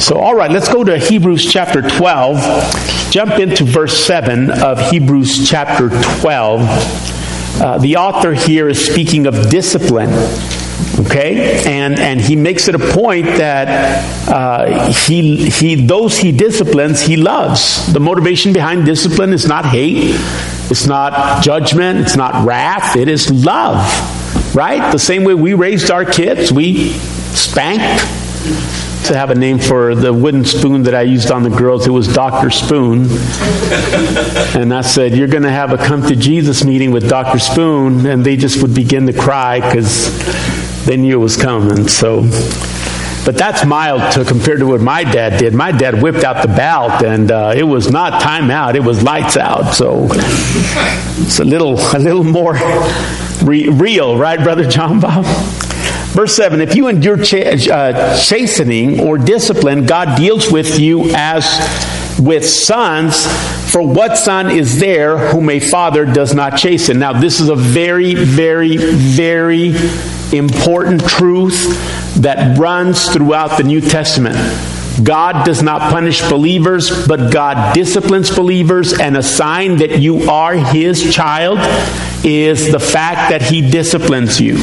So, all right, let's go to Hebrews chapter 12. Jump into verse 7 of Hebrews chapter 12. The author here is speaking of discipline. Okay, and he makes it a point that those he disciplines, he loves. The motivation behind discipline is not hate, it's not judgment, it's not wrath, it is love. Right? The same way we raised our kids, we spanked. To have a name for the wooden spoon that I used on the girls, it was Dr. Spoon. And I said, you're going to have a come to Jesus meeting with Dr. Spoon, and they just would begin to cry because they knew it was coming. So, but that's mild compared to what my dad did. My dad whipped out the belt, and it was not time out; it was lights out. So it's a little more real, right, Brother John Bob? Verse 7, if you endure chastening or discipline, God deals with you as with sons. For what son is there whom a father does not chasten? Now, this is a very, very, very important truth that runs throughout the New Testament. God does not punish believers, but God disciplines believers, and a sign that you are His child is the fact that He disciplines you.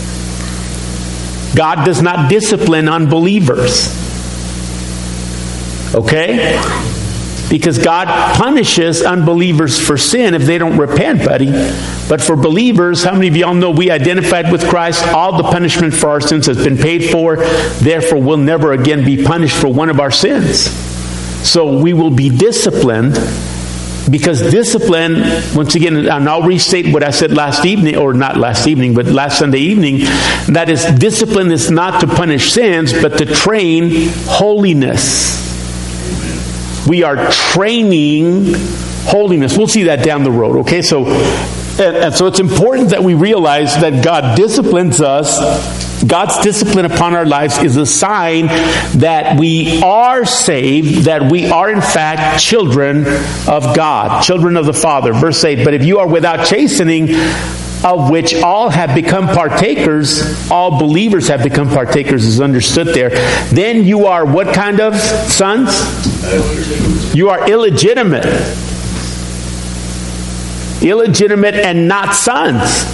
God does not discipline unbelievers. Okay? Because God punishes unbelievers for sin if they don't repent, buddy. But for believers, how many of y'all know we identified with Christ? All the punishment for our sins has been paid for. Therefore, we'll never again be punished for one of our sins. So we will be disciplined. Because discipline, once again, and I'll restate what I said last evening, or not last evening, but last Sunday evening, that is, discipline is not to punish sins, but to train holiness. We are training holiness. We'll see that down the road, okay? So it's important that we realize that God disciplines us. God's discipline upon our lives is a sign that we are saved, that we are in fact children of God, children of the Father. Verse 8, but if you are without chastening, of which all have become partakers, all believers have become partakers, is understood there, then you are what kind of sons? You are illegitimate. Illegitimate and not sons.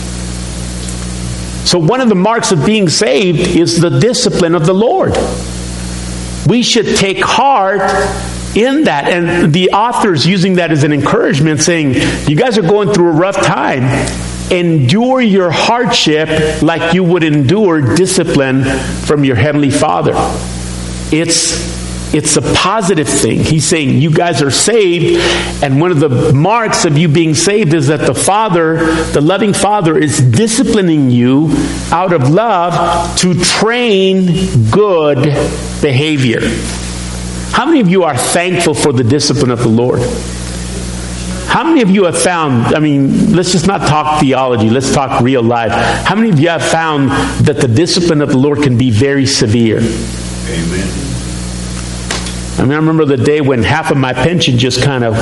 So one of the marks of being saved is the discipline of the Lord. We should take heart in that. And the author is using that as an encouragement, saying, you guys are going through a rough time. Endure your hardship like you would endure discipline from your Heavenly Father. It's a positive thing. He's saying you guys are saved, and one of the marks of you being saved is that the Father, the loving Father, is disciplining you out of love to train good behavior. How many of you are thankful for the discipline of the Lord? How many of you have found, let's just not talk theology, let's talk real life. How many of you have found that the discipline of the Lord can be very severe? Amen. I remember the day when half of my pension just kind of,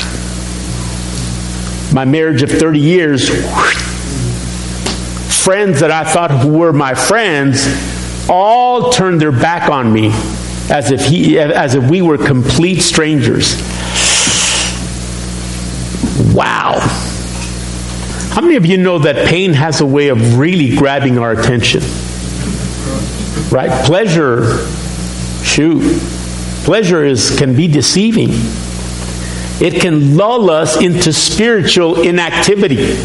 my marriage of 30 years, friends that I thought were my friends all turned their back on me as if we were complete strangers. Wow. How many of you know that pain has a way of really grabbing our attention? Right? Pleasure, pleasure can be deceiving. It can lull us into spiritual inactivity.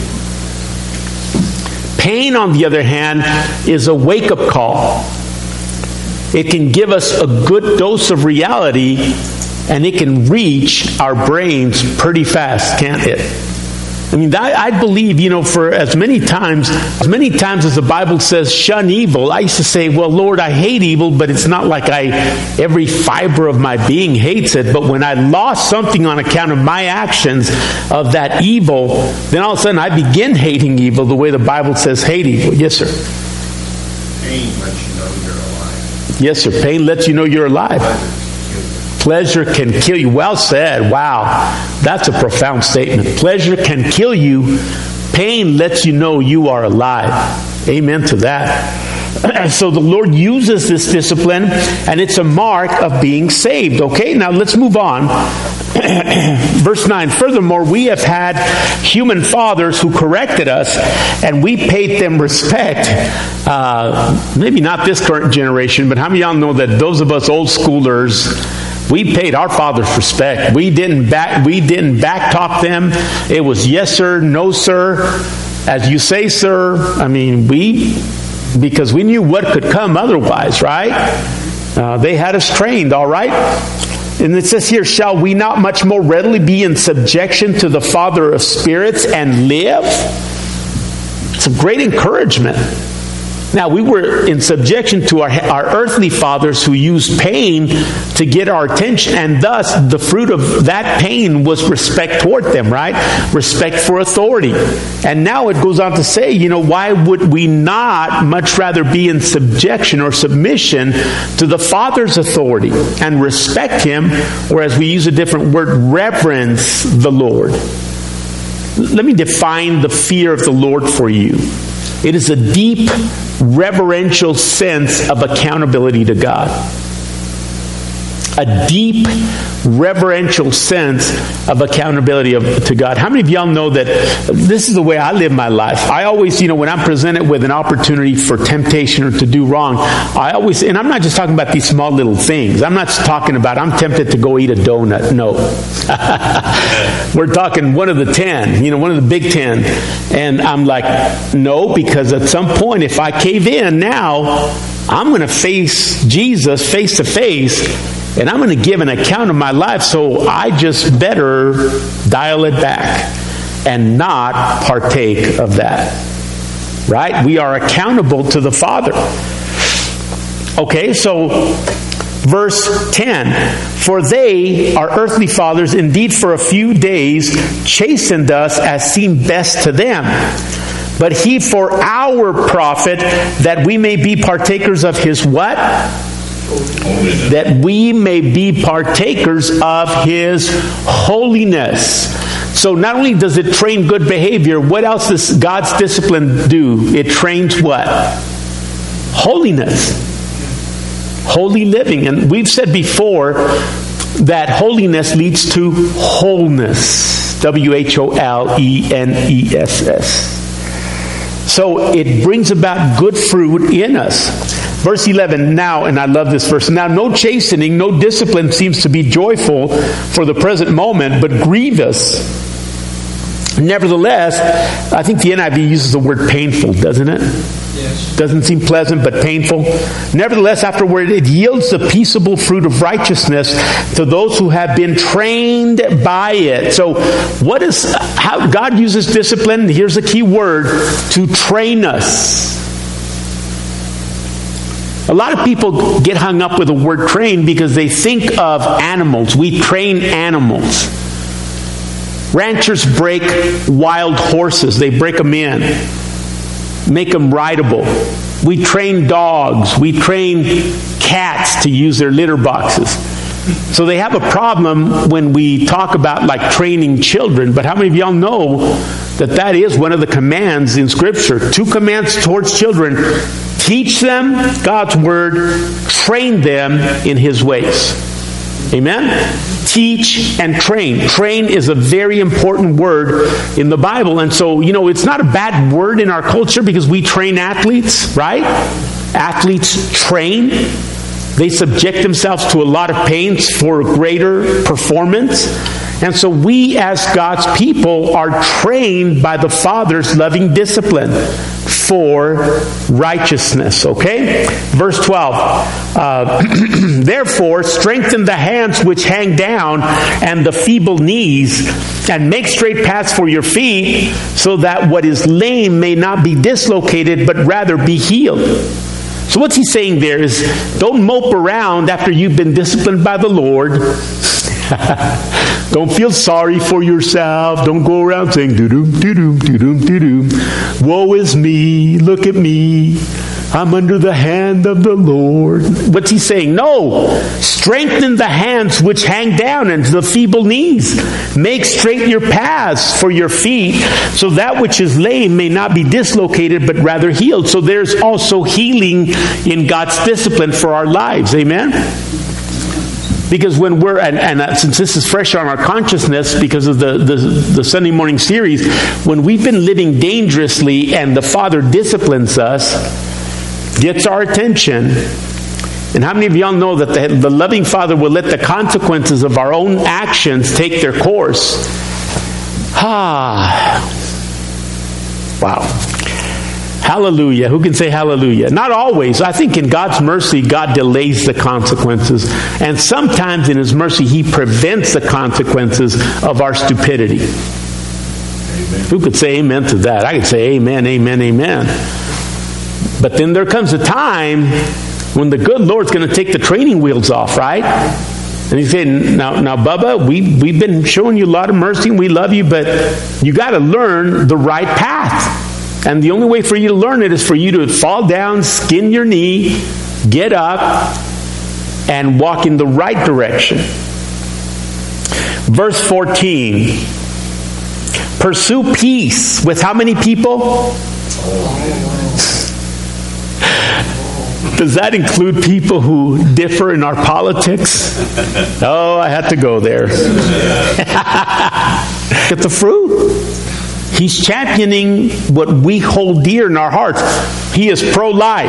Pain, on the other hand, is a wake-up call. It can give us a good dose of reality, and it can reach our brains pretty fast, can't it? I believe, for as many times as the Bible says, shun evil, I used to say, well, Lord, I hate evil, but it's not like every fiber of my being hates it. But when I lost something on account of my actions of that evil, then all of a sudden I begin hating evil the way the Bible says hate evil. Yes, sir. Pain lets you know you're alive. Yes, sir. Pain lets you know you're alive. Pleasure can kill you. Well said. Wow. That's a profound statement. Pleasure can kill you. Pain lets you know you are alive. Amen to that. So the Lord uses this discipline, and it's a mark of being saved. Okay, now let's move on. Verse 9, furthermore, we have had human fathers who corrected us, and we paid them respect. Maybe not this current generation, but how many of y'all know that those of us old schoolers, we paid our fathers respect. We didn't back talk them. It was yes sir, no sir, as you say sir. I mean, because we knew what could come otherwise, right? They had us trained, all right? And it says here, shall we not much more readily be in subjection to the Father of spirits and live? It's a great encouragement. Now, we were in subjection to our earthly fathers who used pain to get our attention, and thus the fruit of that pain was respect toward them, right? Respect for authority. And now it goes on to say, why would we not much rather be in subjection or submission to the Father's authority and respect Him, or as we use a different word, reverence the Lord? Let me define the fear of the Lord for you. It is a deep, reverential sense of accountability to God. A deep, reverential sense of accountability to God. How many of y'all know that this is the way I live my life? I always, when I'm presented with an opportunity for temptation or to do wrong, and I'm not just talking about these small little things. I'm not talking about, I'm tempted to go eat a donut. No. We're talking one of the 10, one of the big 10. And I'm like, no, because at some point, if I cave in now, I'm going to face Jesus face to face, and I'm going to give an account of my life, so I just better dial it back and not partake of that. Right? We are accountable to the Father. Okay, so verse 10. For they, our earthly fathers, indeed for a few days chastened us as seemed best to them. But He for our profit, that we may be partakers of His what? Holiness. That we may be partakers of His holiness. So not only does it train good behavior, what else does God's discipline do? It trains what? Holiness. Holy living. And we've said before that holiness leads to wholeness. WHOLENESS. So it brings about good fruit in us. Verse 11, now, and I love this verse, now no chastening, no discipline seems to be joyful for the present moment, but grievous. Nevertheless, I think the NIV uses the word painful, doesn't it? Yes. Doesn't seem pleasant, but painful. Nevertheless, afterward, it yields the peaceable fruit of righteousness to those who have been trained by it. So, how God uses discipline? Here's a key word: to train us. A lot of people get hung up with the word train because they think of animals. We train animals. Ranchers break wild horses. They break them in, make them rideable. We train dogs. We train cats to use their litter boxes. So they have a problem when we talk about like training children. But how many of y'all know that is one of the commands in Scripture? 2 commands towards children. Teach them God's Word. Train them in His ways. Amen? Teach and train. Train is a very important word in the Bible. And so, it's not a bad word in our culture because we train athletes, right? Athletes train. They subject themselves to a lot of pains for greater performance. And so we as God's people are trained by the Father's loving discipline for righteousness. Okay? Verse 12. Therefore, strengthen the hands which hang down and the feeble knees, and make straight paths for your feet, so that what is lame may not be dislocated, but rather be healed. So what's he saying there is, don't mope around after you've been disciplined by the Lord. Don't feel sorry for yourself. Don't go around saying, doo-doom, doo-doom, doo-doom, doo-doom. Woe is me. Look at me. I'm under the hand of the Lord. What's he saying? No. Strengthen the hands which hang down and the feeble knees. Make straight your paths for your feet, so that which is lame may not be dislocated, but rather healed. So there's also healing in God's discipline for our lives. Amen? Because when we're, and since this is fresh on our consciousness because of the Sunday morning series, when we've been living dangerously and the Father disciplines us, gets our attention, and how many of y'all know that the loving Father will let the consequences of our own actions take their course? Wow. Hallelujah. Who can say hallelujah? Not always. I think in God's mercy, God delays the consequences. And sometimes in His mercy, He prevents the consequences of our stupidity. Amen. Who could say amen to that? I could say amen, amen, amen. But then there comes a time when the good Lord's going to take the training wheels off, right? And He said, now, Bubba, we've been showing you a lot of mercy and we love you, but you got to learn the right path. And the only way for you to learn it is for you to fall down, skin your knee, get up, and walk in the right direction. Verse 14. Pursue peace with how many people? Does that include people who differ in our politics? Oh, I had to go there. Look at the fruit. He's championing what we hold dear in our hearts. He is pro-life.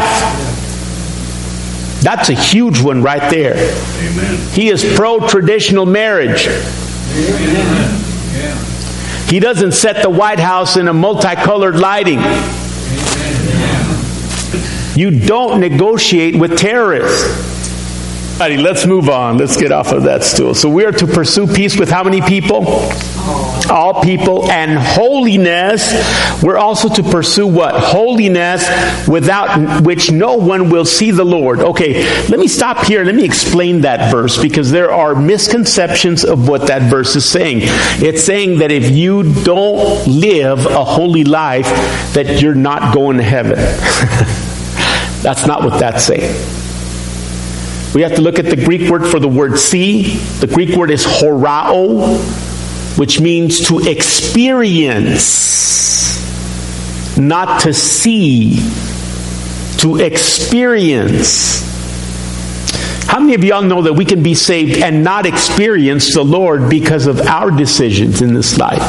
That's a huge one right there. Amen. He is pro-traditional marriage. Amen. He doesn't set the White House in a multicolored lighting. Amen. You don't negotiate with terrorists. Let's move on. Let's get off of that stool. So we are to pursue peace with how many people? All people. And holiness. We're also to pursue what? Holiness, without which no one will see the Lord. Okay, let me stop here. Let me explain that verse, because there are misconceptions of what that verse is saying. It's saying that if you don't live a holy life, that you're not going to heaven. That's not what that's saying. We have to look at the Greek word for the word see. The Greek word is horao, which means to experience, not to see, to experience. How many of y'all know that we can be saved and not experience the Lord because of our decisions in this life?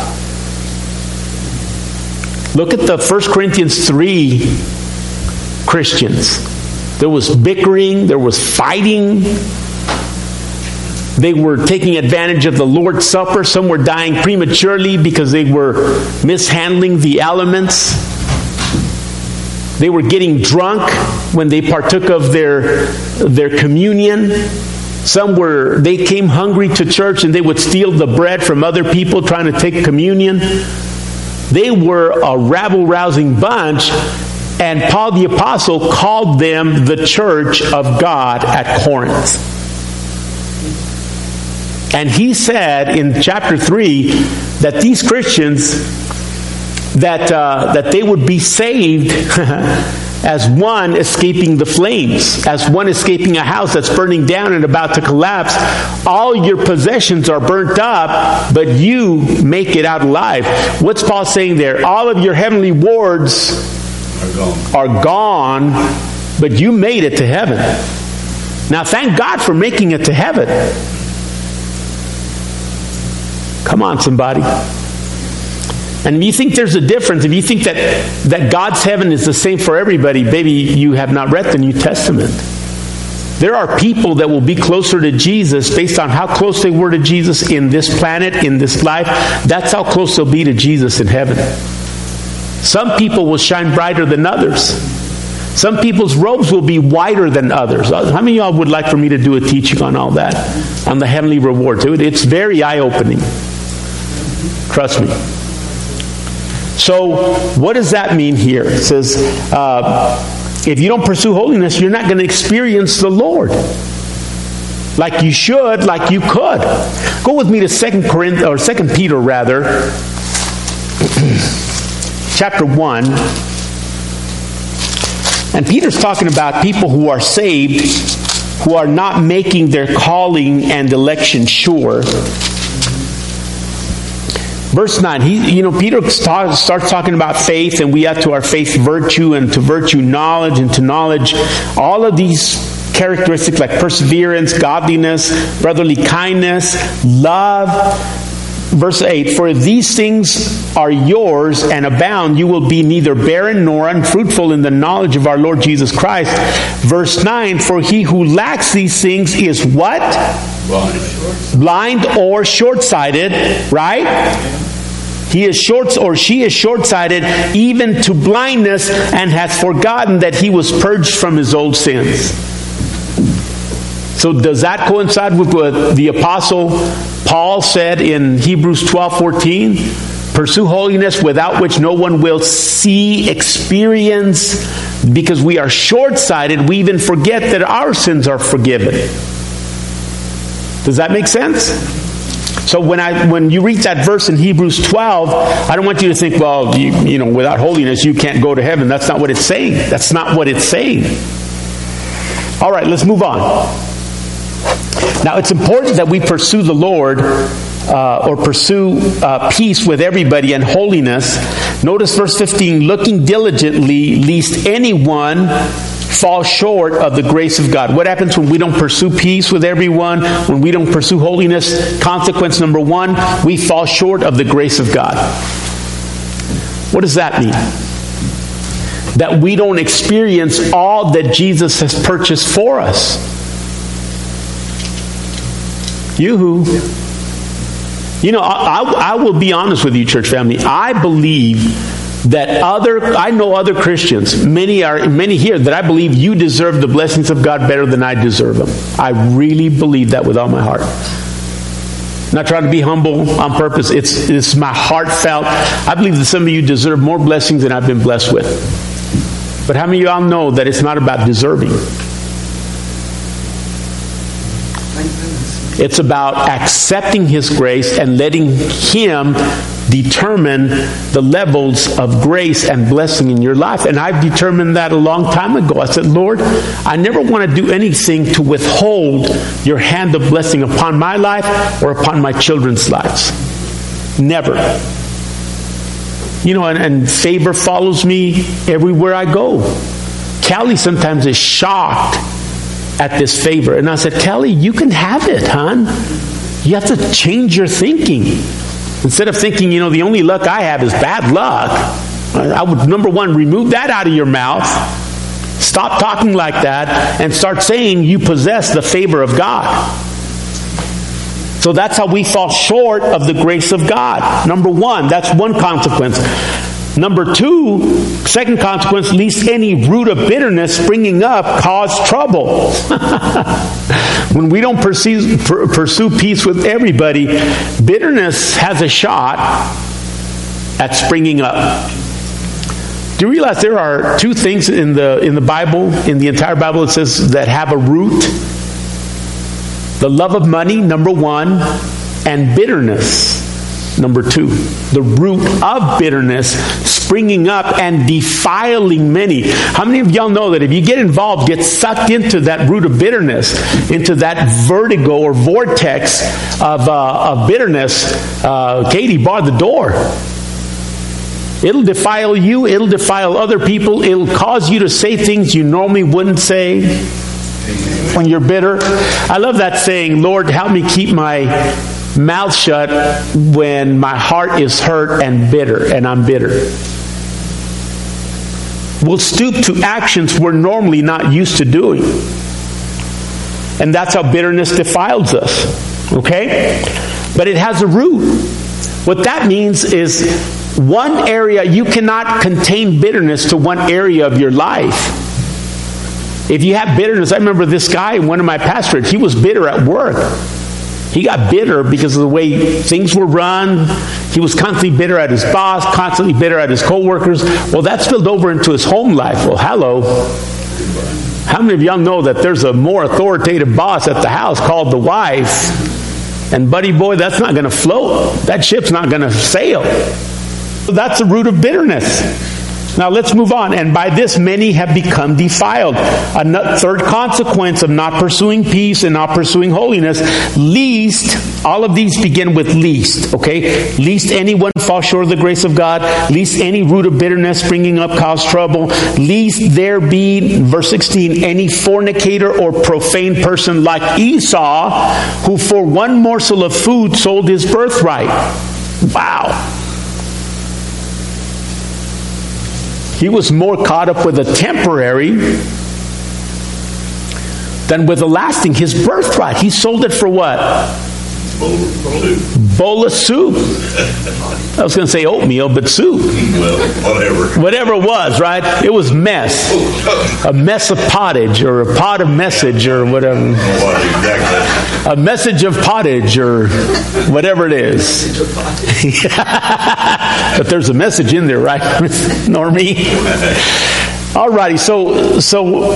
Look at the 1 Corinthians 3 Christians. There was bickering, there was fighting. They were taking advantage of the Lord's Supper. Some were dying prematurely because they were mishandling the elements. They were getting drunk when they partook of their communion. They came hungry to church and they would steal the bread from other people trying to take communion. They were a rabble-rousing bunch. And Paul the Apostle called them the church of God at Corinth. And he said in chapter 3 that these Christians, that they would be saved as one escaping the flames, as one escaping a house that's burning down and about to collapse. All your possessions are burnt up, but you make it out alive. What's Paul saying there? All of your heavenly rewards are gone, but you made it to heaven. Now thank God for making it to heaven. Come on, somebody. And if you think there's a difference, if you think that God's heaven is the same for everybody, baby, you have not read the New Testament. There are people that will be closer to Jesus based on how close they were to Jesus in this planet, in this life. That's how close they'll be to Jesus in heaven. Some people will shine brighter than others. Some people's robes will be whiter than others. How many of y'all would like for me to do a teaching on all that? On the heavenly rewards. It's very eye-opening. Trust me. So, what does that mean here? It says, if you don't pursue holiness, you're not going to experience the Lord. Like you should, like you could. Go with me to 2 Peter rather. Chapter 1, And Peter's talking about people who are saved, who are not making their calling and election sure. Verse 9, Peter starts talking about faith, and we add to our faith virtue, and to virtue knowledge, and to knowledge all of these characteristics like perseverance, godliness, brotherly kindness, love. Verse 8, for if these things are yours and abound, you will be neither barren nor unfruitful in the knowledge of our Lord Jesus Christ. Verse 9, for he who lacks these things is what? Blind or short-sighted, right? He is short, or she is short-sighted, even to blindness, and has forgotten that he was purged from his old sins. So does that coincide with what the Apostle Paul said in Hebrews 12:14? Pursue holiness, without which no one will see, experience, because we are short-sighted, we even forget that our sins are forgiven. Does that make sense? So when you read that verse in Hebrews 12, I don't want you to think, well, without holiness you can't go to heaven. That's not what it's saying. That's not what it's saying. All right, let's move on. Now, it's important that we pursue the Lord, or pursue peace with everybody and holiness. Notice verse 15, looking diligently, lest anyone fall short of the grace of God. What happens when we don't pursue peace with everyone? When we don't pursue holiness? Consequence number one, we fall short of the grace of God. What does that mean? That we don't experience all that Jesus has purchased for us. Yoo-hoo. I will be honest with you, church family. I believe that I know other Christians, many here, that I believe you deserve the blessings of God better than I deserve them. I really believe that with all my heart. Not trying to be humble on purpose. It's my heartfelt. I believe that some of you deserve more blessings than I've been blessed with. But how many of y'all know that it's not about deserving? It's about accepting His grace and letting Him determine the levels of grace and blessing in your life. And I've determined that a long time ago. I said, Lord, I never want to do anything to withhold your hand of blessing upon my life or upon my children's lives. Never. And favor follows me everywhere I go. Callie sometimes is shocked at this favor. And I said, Kelly, you can have it, hon. You have to change your thinking. Instead of thinking, the only luck I have is bad luck, I would, number one, remove that out of your mouth. Stop talking like that and start saying you possess the favor of God. So that's how we fall short of the grace of God. Number one, that's one consequence. Number two, second consequence, lest any root of bitterness springing up cause trouble. When we don't pursue peace with everybody, bitterness has a shot at springing up. Do you realize there are two things in the Bible, in the entire Bible, it says that have a root? The love of money, number one, and bitterness, number two. The root of bitterness springing up and defiling many. How many of y'all know that if you get involved, get sucked into that root of bitterness, into that vertigo or vortex of bitterness, Katie, bar the door. It'll defile you. It'll defile other people. It'll cause you to say things you normally wouldn't say when you're bitter. I love that saying, Lord, help me keep my mouth shut when my heart is hurt and bitter, and I'm bitter. We'll stoop to actions we're normally not used to doing. And that's how bitterness defiles us. Okay? But it has a root. What that means is one area, you cannot contain bitterness to one area of your life. If you have bitterness, I remember this guy in one of my pastorates, he was bitter at work. He got bitter because of the way things were run. He was constantly bitter at his boss, constantly bitter at his co-workers. Well, that spilled over into his home life. Well, hello. How many of y'all know that there's a more authoritative boss at the house called the wife? And buddy boy, that's not going to float. That ship's not going to sail. That's the root of bitterness. Now let's move on. And by this many have become defiled. A third consequence of not pursuing peace and not pursuing holiness, least, all of these begin with least, okay? Least anyone fall short of the grace of God, least any root of bitterness springing up cause trouble, least there be, verse 16, any fornicator or profane person like Esau, who for one morsel of food sold his birthright. Wow. He was more caught up with a temporary than with a lasting. His birthright. He sold it for what? Bowl of soup. I was going to say oatmeal, but soup. Well, whatever. Whatever it was, right? It was mess. A mess of pottage, or a pot of message, or whatever. What exactly? A message of pottage, or whatever it is. But there's a message in there, right, Normie? Alrighty, so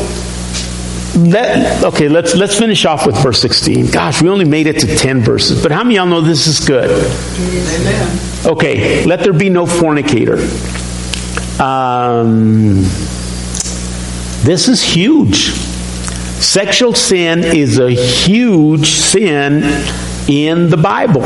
let's finish off with verse 16. Gosh, we only made it to 10 verses. But how many of y'all know this is good? Amen. Okay, let there be no fornicator. This is huge. Sexual sin is a huge sin in the Bible.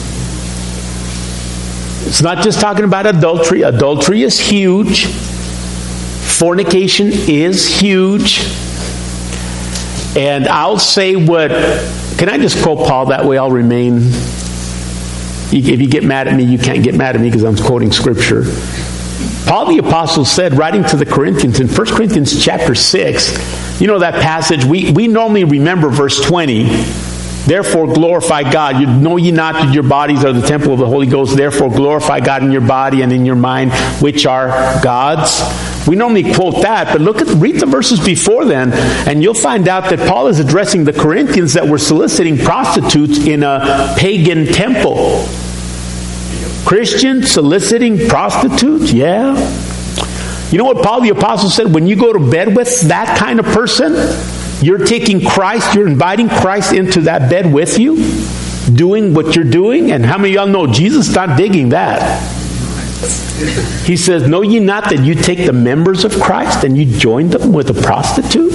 It's not just talking about adultery. Adultery is huge. Fornication is huge. And I'll say can I just quote Paul? That way I'll remain. If you get mad at me, you can't get mad at me because I'm quoting Scripture. Paul the Apostle said, writing to the Corinthians in 1 Corinthians chapter 6, you know that passage, we normally remember verse 20, therefore glorify God. You know ye not that your bodies are the temple of the Holy Ghost, therefore glorify God in your body and in your mind, which are God's. We normally quote that, but read the verses before then, and you'll find out that Paul is addressing the Corinthians that were soliciting prostitutes in a pagan temple. Christians soliciting prostitutes? Yeah. You know what Paul the Apostle said? When you go to bed with that kind of person, you're taking Christ, you're inviting Christ into that bed with you, doing what you're doing. And how many of y'all know Jesus not digging that? He says, know ye not that you take the members of Christ and you join them with a prostitute?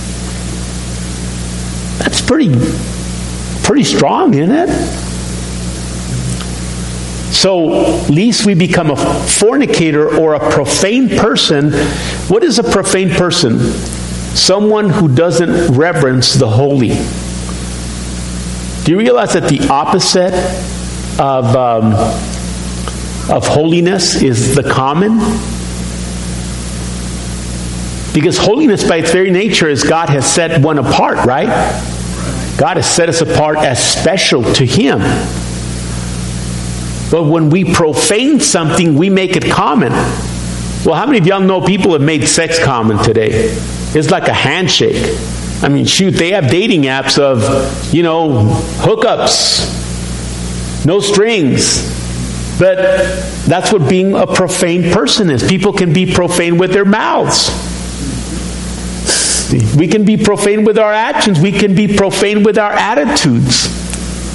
That's pretty strong, isn't it? So, lest we become a fornicator or a profane person. What is a profane person? Someone who doesn't reverence the holy. Do you realize that the opposite of holiness is the common? Because holiness by its very nature is God has set one apart, right? God has set us apart as special to Him. But when we profane something, we make it common. Well, how many of y'all know people have made sex common today? It's like a handshake. I mean, shoot, they have dating apps of, hookups, no strings. But that's what being a profane person is. People can be profane with their mouths. We can be profane with our actions. We can be profane with our attitudes.